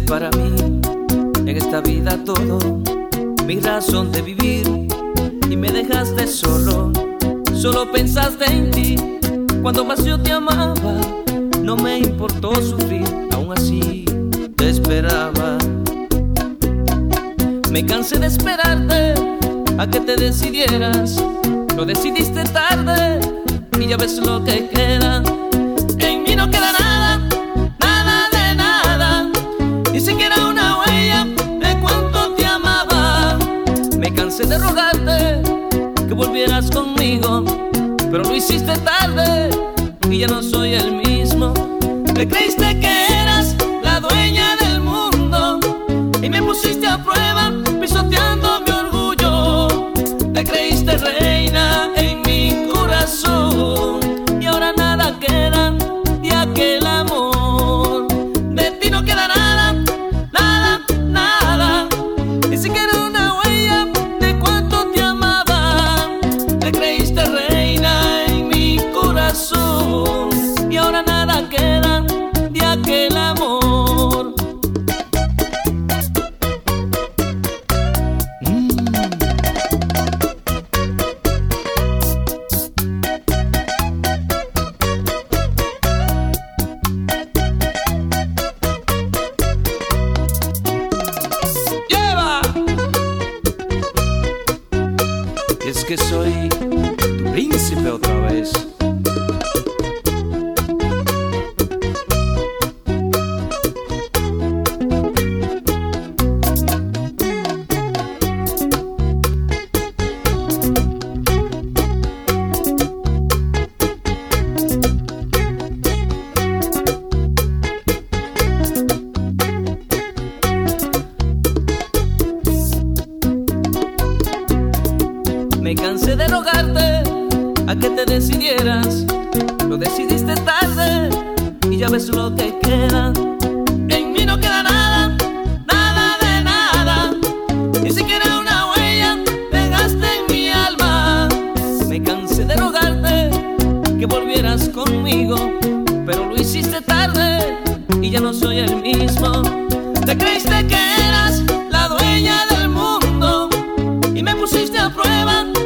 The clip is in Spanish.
para mí en esta vida todo, mi razón de vivir, y me dejaste solo. Solo pensaste en ti cuando más yo te amaba. No me importó sufrir, aún así te esperaba. Me cansé de esperarte a que te decidieras. Lo decidiste tarde y ya ves lo que queda. En mí no queda nada, nada de nada, ni siquiera una huella de cuánto te amaba. Me cansé de rogarte que volvieras conmigo, pero lo hiciste tarde y ya no soy el mismo. Te creíste que eras la dueña del mundo y me pusiste a prueba pisoteando mi orgullo. Te creíste reina en mi corazón y ahora nada queda de aquel amor. De ti no queda nada, nada, nada, ni siquiera una huella de cuánto te amaba. Te creíste reina en mi corazón y ahora nada queda de aquel amor. Es que soy tu príncipe otra vez. Me cansé de rogarte a que te decidieras. Lo decidiste tarde y ya ves lo que queda. En mí no queda nada, nada de nada, ni siquiera una huella dejaste en mi alma. Me cansé de rogarte que volvieras conmigo, pero lo hiciste tarde y ya no soy el mismo. Te creíste que eras la dueña del mundo y me pusiste a prueba